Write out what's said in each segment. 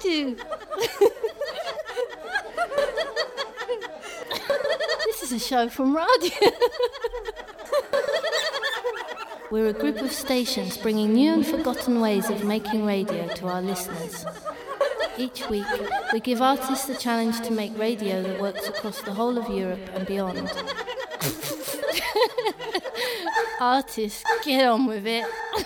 you. This is a show from radio. We're a group of stations bringing new and forgotten ways of making radio to our listeners. Each week, we give artists the challenge to make radio that works across the whole of Europe and beyond. Artists, get on with it.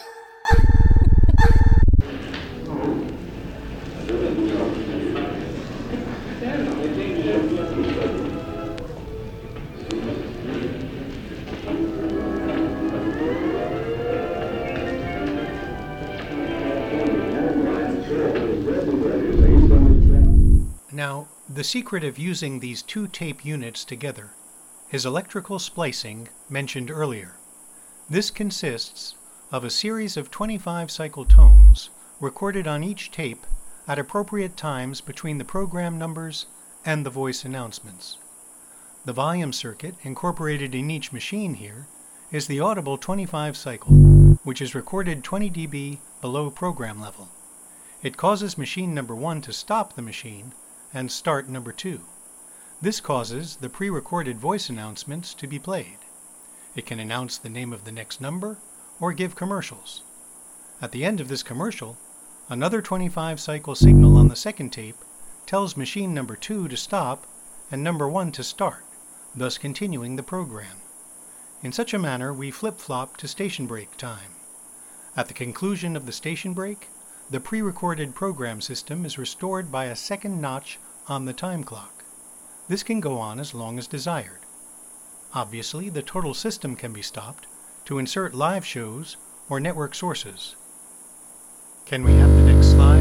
Now, the secret of using these two tape units together is electrical splicing mentioned earlier. This consists of a series of 25 cycle tones recorded on each tape at appropriate times between the program numbers and the voice announcements. The volume circuit incorporated in each machine here is the audible 25 cycle, which is recorded 20 dB below program level. It causes machine number 1 to stop the machine and start number 2. This causes the pre-recorded voice announcements to be played. It can announce the name of the next number or give commercials. At the end of this commercial, another 25 cycle signal on the second tape tells machine number 2 to stop and number 1 to start, thus continuing the program. In such a manner, we flip-flop to station break time. At the conclusion of the station break, the pre-recorded program system is restored by a second notch on the time clock. This can go on as long as desired. Obviously, the total system can be stopped to insert live shows or network sources. Can we have the next slide?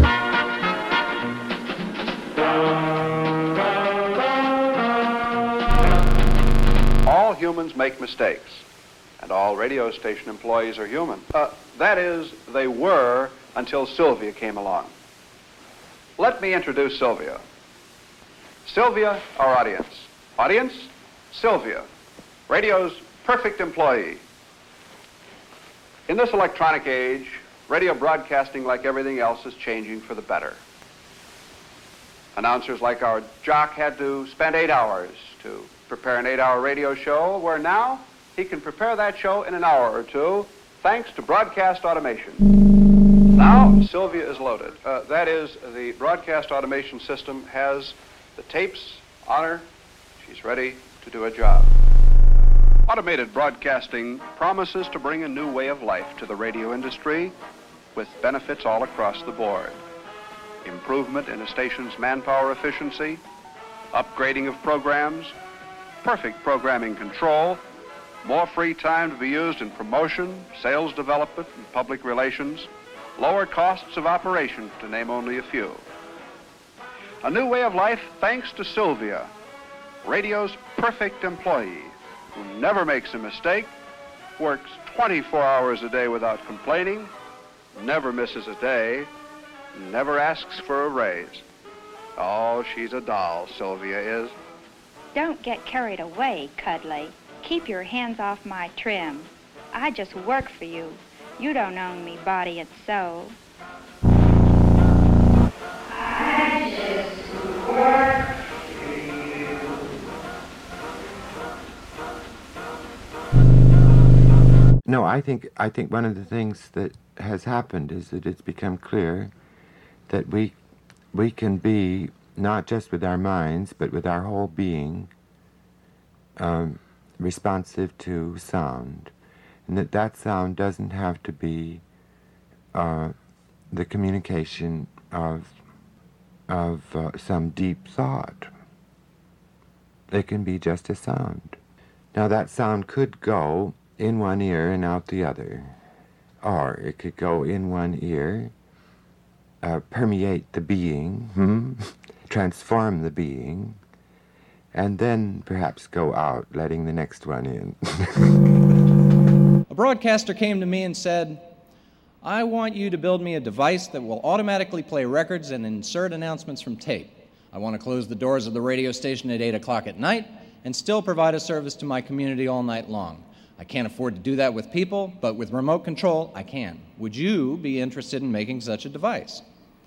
All humans make mistakes, and all radio station employees are human. That is, they were until Sylvia came along. Let me introduce Sylvia. Sylvia, our audience. Audience, Sylvia, radio's perfect employee. In this electronic age, radio broadcasting, like everything else, is changing for the better. Announcers like our jock had to spend 8 hours to prepare an 8-hour radio show, where now he can prepare that show in an hour or two, thanks to broadcast automation. Now, Sylvia is loaded. That is, the broadcast automation system has the tapes on her. She's ready to do a job. Automated broadcasting promises to bring a new way of life to the radio industry with benefits all across the board. Improvement in a station's manpower efficiency, upgrading of programs, perfect programming control, more free time to be used in promotion, sales development, and public relations, lower costs of operation, to name only a few. A new way of life thanks to Sylvia, radio's perfect employee, who never makes a mistake, works 24 hours a day without complaining, never misses a day, never asks for a raise. Oh, she's a doll, Sylvia is. Don't get carried away, Cuddly. Keep your hands off my trim. I just work for you. You don't own me body and soul. I just work for you. No, I think one of the things that has happened is that it's become clear that we can be, not just with our minds, but with our whole being, responsive to sound. And that sound doesn't have to be the communication of some deep thought. It can be just a sound. Now that sound could go in one ear and out the other, or it could go in one ear, permeate the being, transform the being, and then perhaps go out, letting the next one in. A broadcaster came to me and said, I want you to build me a device that will automatically play records and insert announcements from tape. I want to close the doors of the radio station at 8 o'clock at night and still provide a service to my community all night long. I can't afford to do that with people, but with remote control, I can. Would you be interested in making such a device?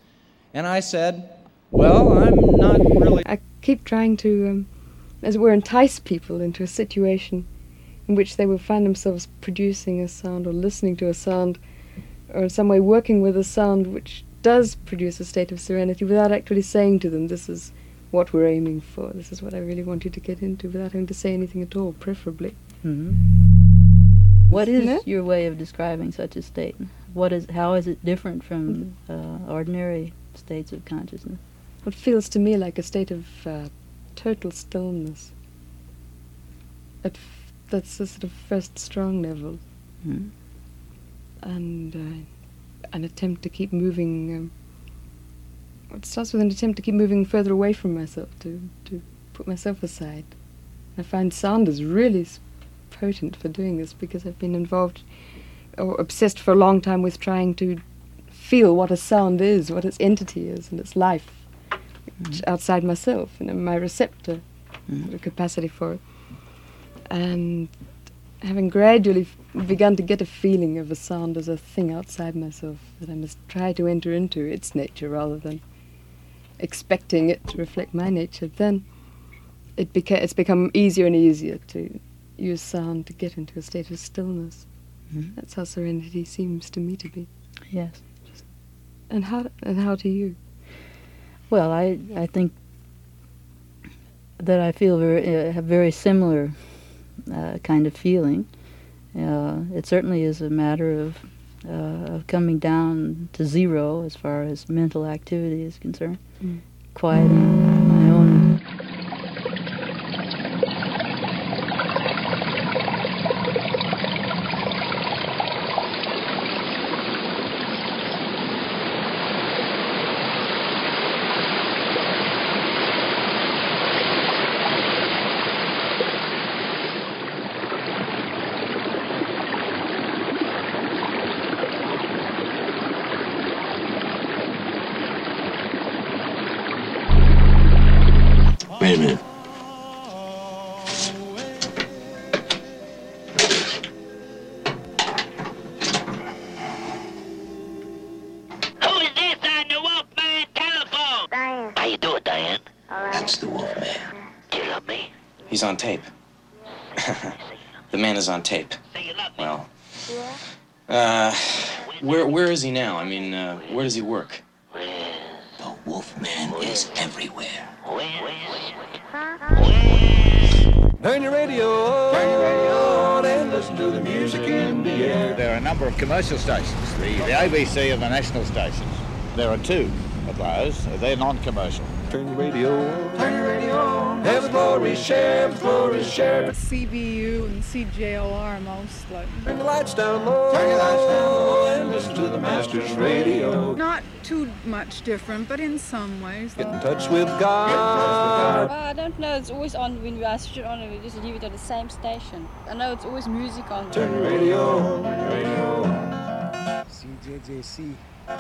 And I said, well, I'm not really... I keep trying to, as it were, entice people into a situation in which they will find themselves producing a sound or listening to a sound or in some way working with a sound which does produce a state of serenity without actually saying to them, this is what we're aiming for, this is what I really want you to get into, without having to say anything at all, preferably. Mm-hmm. What is your way of describing such a state? How is it different from ordinary states of consciousness? It feels to me like a state of total stillness. That's the sort of first strong level. Mm-hmm. And an attempt to keep moving. It starts with an attempt to keep moving further away from myself, to put myself aside. I find sound is really potent for doing this because I've been involved or obsessed for a long time with trying to feel what a sound is, what its entity is, and its life outside myself, my receptor, the capacity for it. And having gradually begun to get a feeling of a sound as a thing outside myself, that I must try to enter into its nature rather than expecting it to reflect my nature, then it's become easier and easier to use sound to get into a state of stillness. Mm-hmm. That's how serenity seems to me to be. Yes. And how to you? Well, I think that I feel have very similar kind of feeling. It certainly is a matter of coming down to zero as far as mental activity is concerned, quieting my own. Wait a minute. Who is this on the Wolfman telephone? Diane. How you doing, Diane? All right. That's the Wolfman. Do you love me? He's on tape. The man is on tape. Say you love me. Well, Yeah. where is he now? I mean, where does he work? The Wolfman is everywhere. Turn your radio on and listen to the music in the air. There are a number of commercial stations, the ABC and the national stations. There are two of those. They're non-commercial. Turn your radio on. Turn your radio on. Have the glory share, the glory share. CBU and CJLR mostly. Turn the lights down low. Turn your lights down low and listen to the Master's radio. Not too much different, but in some ways. Get in touch with God. I don't know. It's always on when I switch it on and we just leave it at the same station. I know it's always music on. Turn your radio on. Turn your radio on. CJJC.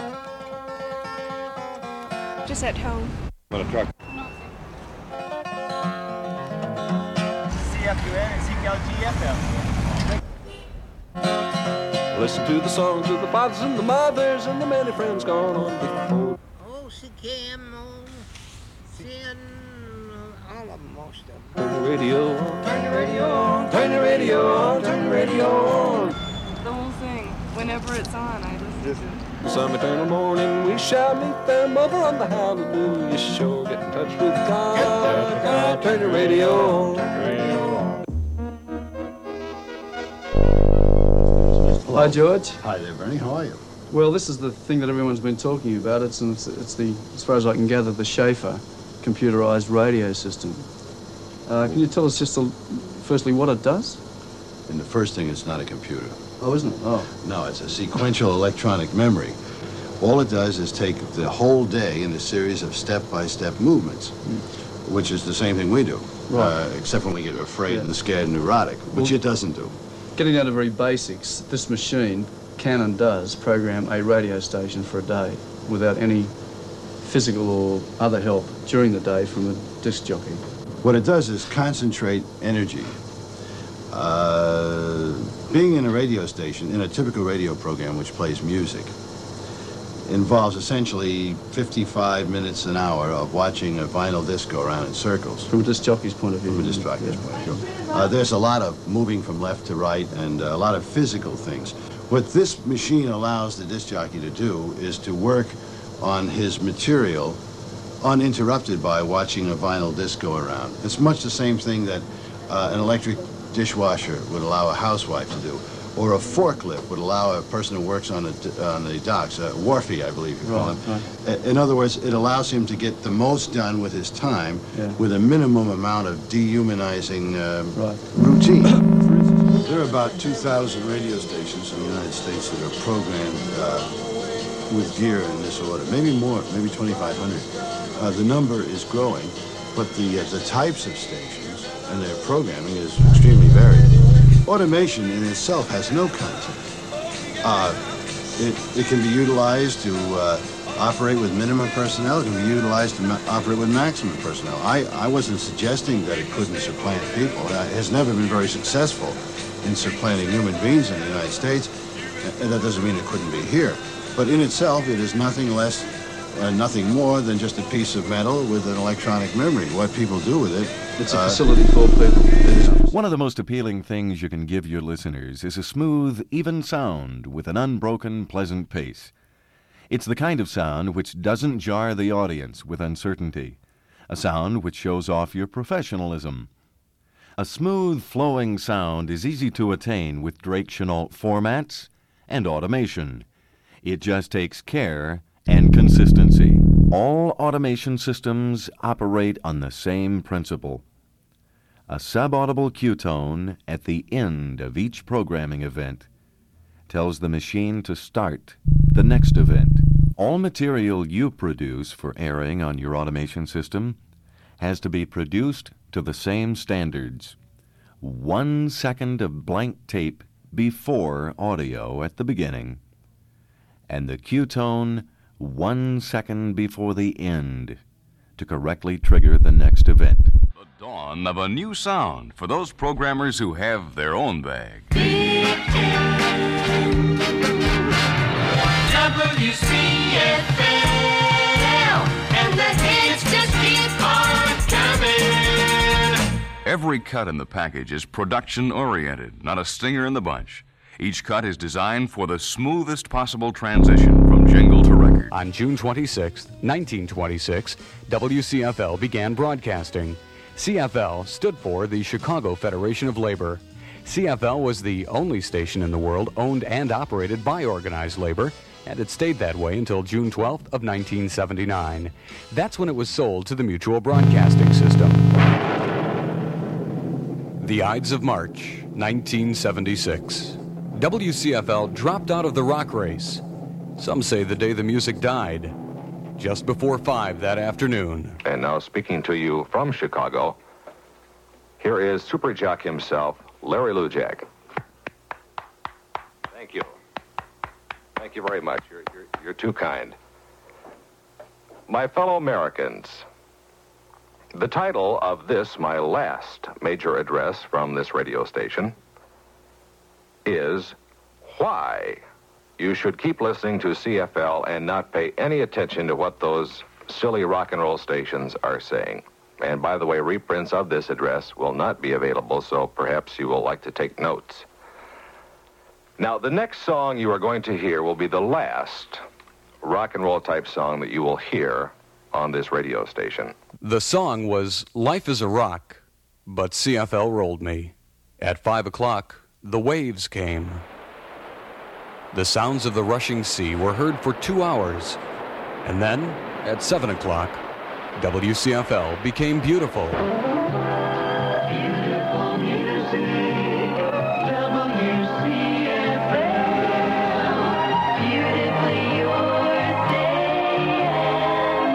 Just at home. On a truck. CFUN and CKLG FM. Listen to the songs of the fathers and the mothers and the many friends gone on before. Oh, CKMO, CN, all of them, most of them. Turn the radio on. Turn the radio on. Turn the radio on. Turn the radio on. The whole thing. Whenever it's on, I listen to it. Some eternal morning we shall meet them over on the Hallelujah Show. Get in touch with God. Turn your radio on. Turn your radio on. Hi, George. Hi there, Bernie. How are you? Well, this is the thing that everyone's been talking about. It's the, as far as I can gather, the Schaefer computerized radio system. Can you tell us just firstly what it does? And the first thing, it's not a computer. Oh, isn't it? Oh. No, it's a sequential electronic memory. All it does is take the whole day in a series of step-by-step movements, which is the same thing we do, Right. except when we get afraid and scared and neurotic, which it doesn't do. Getting down to very basics, this machine can and does program a radio station for a day without any physical or other help during the day from a disc jockey. What it does is concentrate energy. Being in a radio station, in a typical radio program which plays music, involves essentially 55 minutes an hour of watching a vinyl disc go around in circles. From a disc jockey's point of view. From a disc jockey's point of view. There's a lot of moving from left to right and a lot of physical things. What this machine allows the disc jockey to do is to work on his material uninterrupted by watching a vinyl disc go around. It's much the same thing that an electric dishwasher would allow a housewife to do, or a forklift would allow a person who works on the docks, wharfie, I believe you call him. Right. In other words, it allows him to get the most done with his time with a minimum amount of dehumanizing routine. There are about 2,000 radio stations in the United States that are programmed with gear in this order, maybe more, maybe 2,500. The number is growing, but the types of stations and their programming is extremely varied. Automation in itself has no content. It can be utilized to operate with minimum personnel. It can be utilized to operate with maximum personnel. I wasn't suggesting that it couldn't supplant people. It has never been very successful in supplanting human beings in the United States, and that doesn't mean it couldn't be here. But in itself, it is nothing less, nothing more than just a piece of metal with an electronic memory. What people do with it, it's a facility for people. One of the most appealing things you can give your listeners is a smooth, even sound with an unbroken, pleasant pace. It's the kind of sound which doesn't jar the audience with uncertainty, a sound which shows off your professionalism. A smooth, flowing sound is easy to attain with Drake Chenault formats and automation. It just takes care and consistency. All automation systems operate on the same principle. A subaudible Q-tone at the end of each programming event tells the machine to start the next event. All material you produce for airing on your automation system has to be produced to the same standards. 1 second of blank tape before audio at the beginning, and the Q-tone 1 second before the end to correctly trigger the next event. The dawn of a new sound for those programmers who have their own bag. WCFL, and the hits just keep on coming. Every cut in the package is production-oriented, not a stinger in the bunch. Each cut is designed for the smoothest possible transition from jingle to record. On June 26, 1926, WCFL began broadcasting. CFL stood for the Chicago Federation of Labor. CFL was the only station in the world owned and operated by organized labor, and it stayed that way until June 12th of 1979. That's when it was sold to the Mutual Broadcasting System. The Ides of March, 1976. WCFL dropped out of the rock race. Some say the day the music died. Just before 5 that afternoon. And now speaking to you from Chicago, here is Super Jock himself, Larry Lujack. Thank you. Thank you very much. You're too kind. My fellow Americans, the title of this, my last major address from this radio station, is Why You Should Keep Listening to CFL and Not Pay Any Attention to What Those Silly Rock and Roll Stations Are Saying. And by the way, reprints of this address will not be available, so perhaps you will like to take notes. Now, the next song you are going to hear will be the last rock and roll type song that you will hear on this radio station. The song was Life is a Rock, but CFL rolled me. At 5 o'clock, the waves came. The sounds of the rushing sea were heard for 2 hours. And then, at 7 o'clock, WCFL became beautiful. Beautiful music, WCFL, beautifully yours day and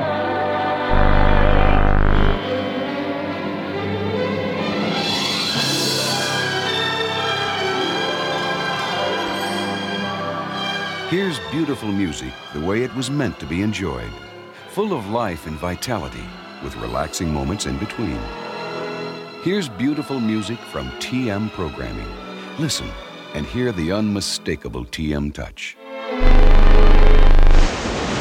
night. Here's beautiful music the way it was meant to be enjoyed. Full of life and vitality, with relaxing moments in between. Here's beautiful music from TM Programming. Listen and hear the unmistakable TM touch.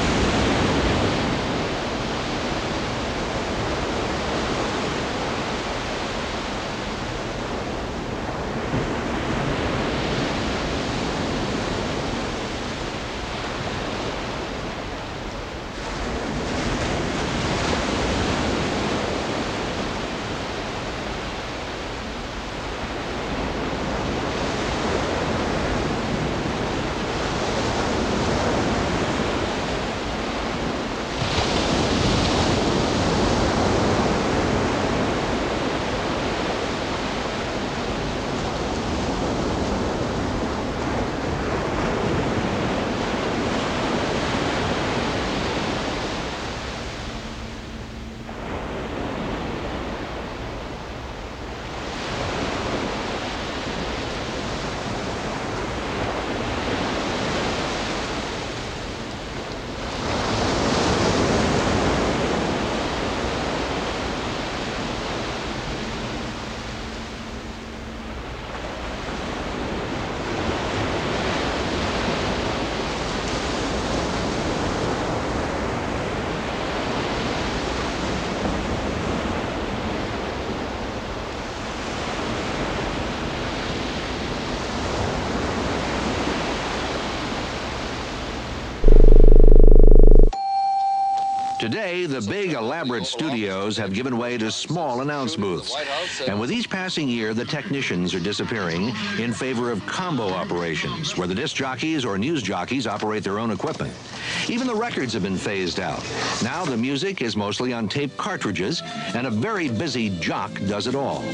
Today, the big, elaborate studios have given way to small announce booths. And with each passing year, the technicians are disappearing in favor of combo operations, where the disc jockeys or news jockeys operate their own equipment. Even the records have been phased out. Now the music is mostly on tape cartridges, and a very busy jock does it all.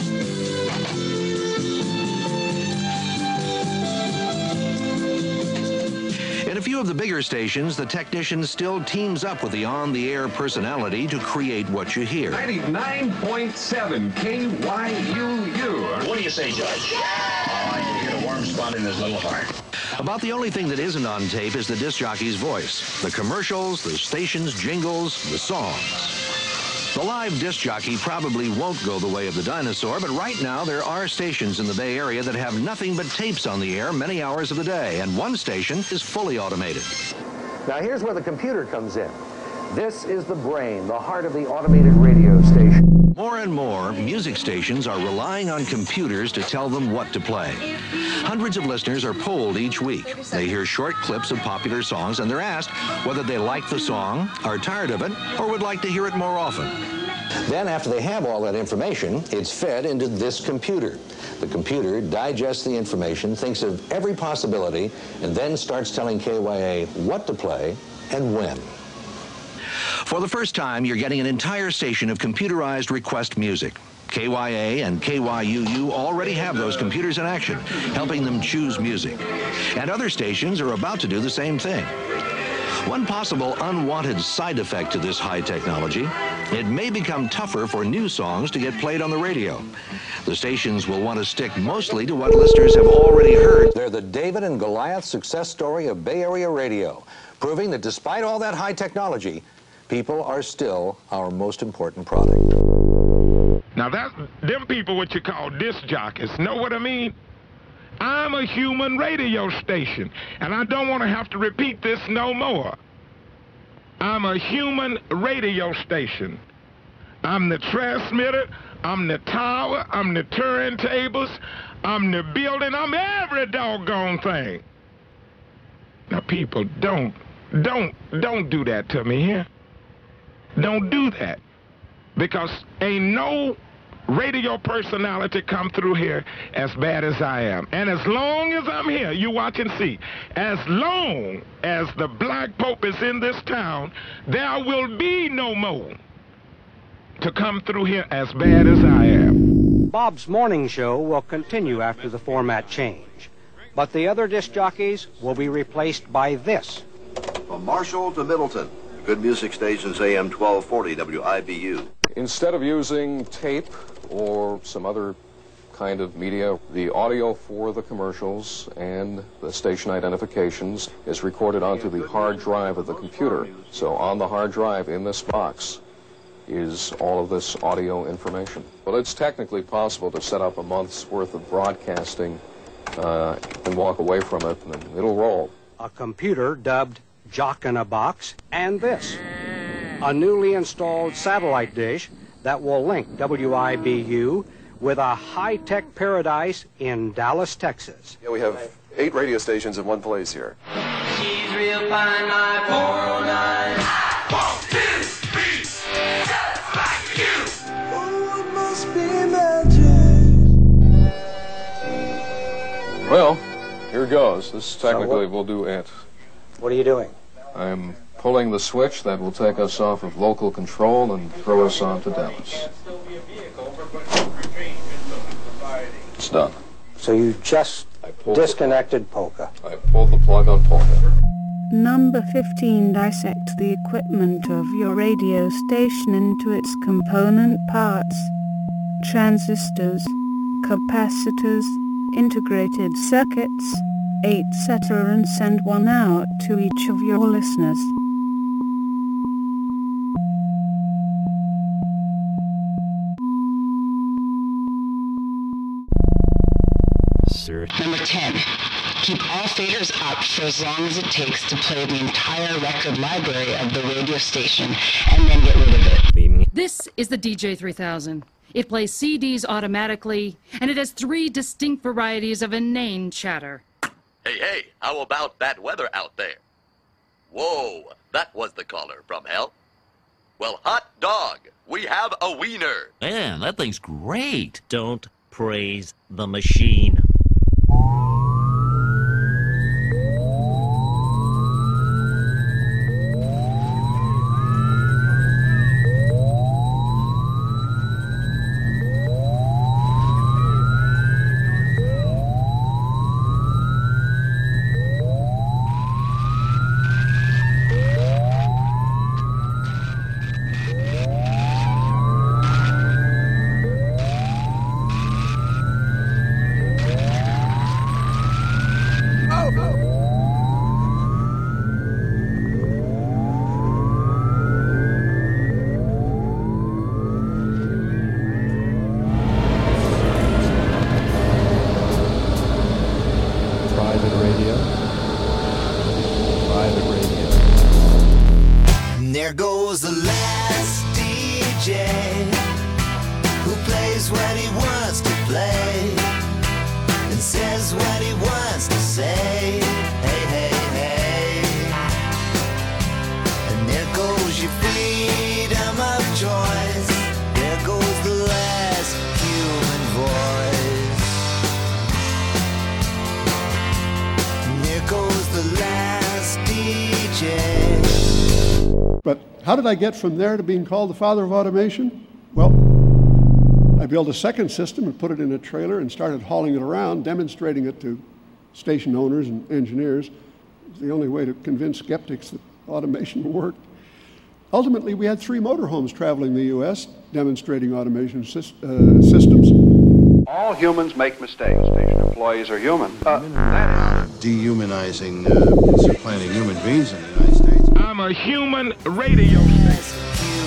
In a few of the bigger stations, the technician still teams up with the on-the-air personality to create what you hear. 99.7 KYUU. What do you say, Judge? Oh, I can hear a warm spot in his little heart. About the only thing that isn't on tape is the disc jockey's voice. The commercials, the station's jingles, the songs. The live disc jockey probably won't go the way of the dinosaur, but right now there are stations in the Bay Area that have nothing but tapes on the air many hours of the day, and one station is fully automated. Now here's where the computer comes in. This is the brain, the heart of the automated radio station. More and more, music stations are relying on computers to tell them what to play. Hundreds of listeners are polled each week. They hear short clips of popular songs, and they're asked whether they like the song, are tired of it, or would like to hear it more often. Then, after they have all that information, it's fed into this computer. The computer digests the information, thinks of every possibility, and then starts telling KYA what to play and when. For the first time, you're getting an entire station of computerized request music. KYA and KYUU already have those computers in action, helping them choose music. And other stations are about to do the same thing. One possible unwanted side effect to this high technology, it may become tougher for new songs to get played on the radio. The stations will want to stick mostly to what listeners have already heard. They're the David and Goliath success story of Bay Area radio, proving that despite all that high technology, people are still our most important product. Now them people what you call disc jockeys, know what I mean? I'm a human radio station, and I don't want to have to repeat this no more. I'm a human radio station. I'm the transmitter, I'm the tower, I'm the turntables, I'm the building, I'm every doggone thing. Now people, don't do that to me here. Don't do that, because ain't no radio personality come through here as bad as I am. And as long as I'm here, you watch and see, as long as the Black Pope is in this town, there will be no more to come through here as bad as I am. Bob's morning show will continue after the format change, but the other disc jockeys will be replaced by this. From Marshall to Middleton, good music stations AM 1240 WIBU. Instead of using tape or some other kind of media, the audio for the commercials and the station identifications is recorded onto the hard drive of the computer. So on the hard drive in this box is all of this audio information. Well, it's technically possible to set up a month's worth of broadcasting and walk away from it, and it'll roll. A computer dubbed Jock in a Box, and this, a newly installed satellite dish that will link WIBU with a high-tech paradise in Dallas, Texas. Yeah, we have 8 radio stations in one place here. She's real fine, my 409. 1, 2, 3, just like you. Oh, it must be magic. Well, here goes. This technically will do it. What are you doing? I'm pulling the switch that will take us off of local control and throw us on to Dallas. It's done. So you just disconnected Polka. I pulled the plug on Polka. Number 15. Dissect the equipment of your radio station into its component parts. Transistors, capacitors, integrated circuits, etc., and send one out to each of your listeners. Number 10. Keep all faders up for as long as it takes to play the entire record library of the radio station and then get rid of it. This is the DJ 3000. It plays CDs automatically, and it has 3 distinct varieties of inane chatter. Hey, how about that weather out there? Whoa, that was the caller from hell. we have a wiener. Man, that thing's great. Don't praise the machine. There goes the last DJ who plays what he wants to play and says what he wants to say. Hey, hey, hey. And there goes your freedom of choice. There goes the last human voice. And there goes the last DJ. But how did I get from there to being called the father of automation? Well, I built a second system and put it in a trailer and started hauling it around, demonstrating it to station owners and engineers. It's the only way to convince skeptics that automation worked. Ultimately, we had 3 motorhomes traveling the U.S. demonstrating automation systems. All humans make mistakes. Station employees are human. Dehumanizing, supplanting human beings in the United States. I'm a human radio station.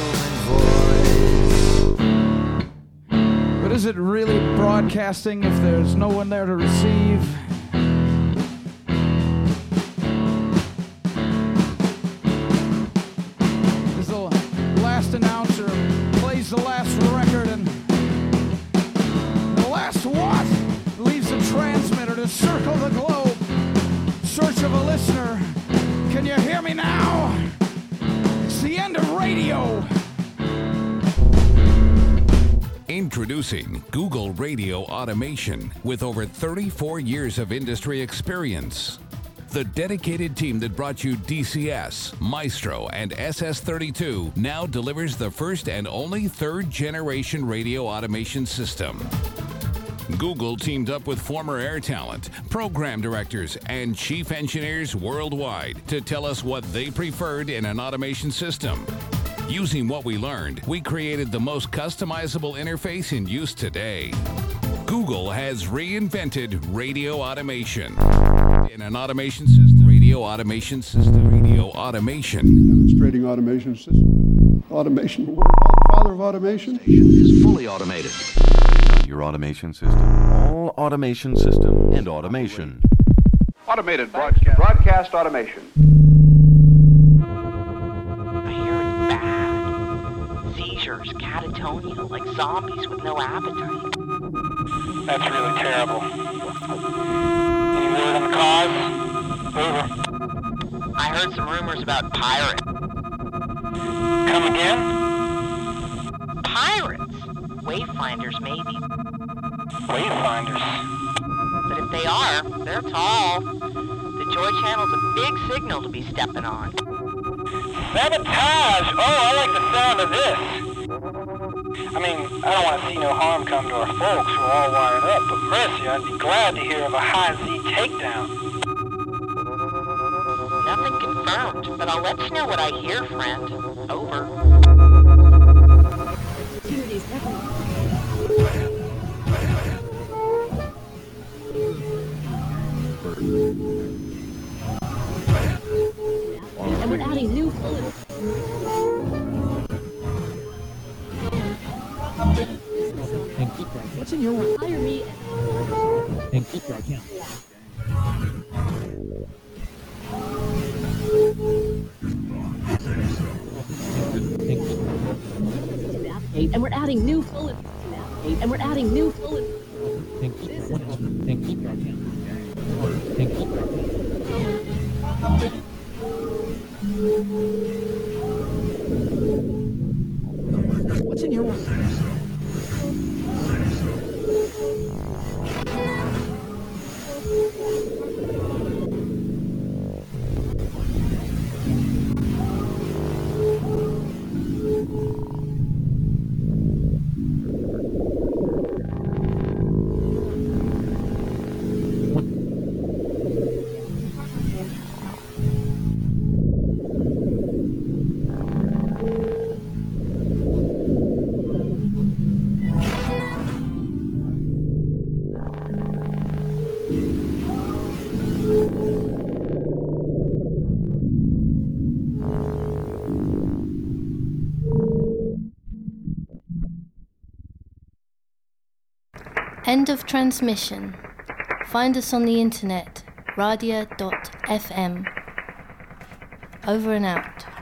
But is it really broadcasting if there's no one there to receive? As the last announcer plays the last record and the last watt leaves the transmitter to circle the globe, search of a listener. Can you hear me now? It's the end of radio. Introducing Google Radio Automation with over 34 years of industry experience. The dedicated team that brought you DCS, Maestro, and SS32 now delivers the first and only third-generation radio automation system. Google teamed up with former Air talent, program directors, and chief engineers worldwide to tell us what they preferred in an automation system. Using what we learned, we created the most customizable interface in use today. Google has reinvented radio automation. In an automation system, radio automation system, radio automation. Demonstrating automation system. Automation work. The father of automation is fully automated. Your automation system. All automation system and automation. Automated broadcast automation. I hear it's bad. Seizures, catatonia, like zombies with no appetite. That's really terrible. Any word on the cause? Over. I heard some rumors about pirates. Come again? Pirates? Wayfinders, maybe. Wayfinders? But if they are, they're tall. The Joy Channel's a big signal to be stepping on. Sabotage! Oh, I like the sound of this. I mean, I don't want to see no harm come to our folks. We're all wired up, but mercy, I'd be glad to hear of a high-Z takedown. Nothing confirmed, but I'll let you know what I hear, friend. Over. And we're adding new what's in your one? Hire me and keep that account. And we're adding new bullet. And we're adding new bullet. And keep that account. What's in End of transmission. Find us on the internet, radia.fm. Over and out.